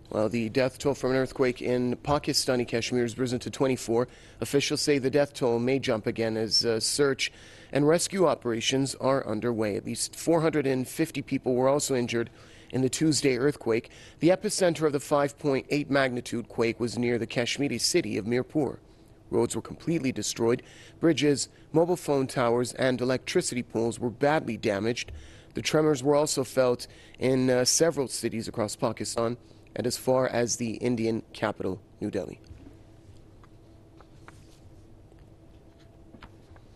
Well, the death toll from an earthquake in Pakistani Kashmir has risen to 24. Officials say the death toll may jump again as search and rescue operations are underway. At least 450 people were also injured in the Tuesday earthquake. The epicenter of the 5.8 magnitude quake was near the Kashmiri city of Mirpur. Roads were completely destroyed. Bridges, mobile phone towers, and electricity poles were badly damaged. The tremors were also felt in several cities across Pakistan and as far as the Indian capital, New Delhi.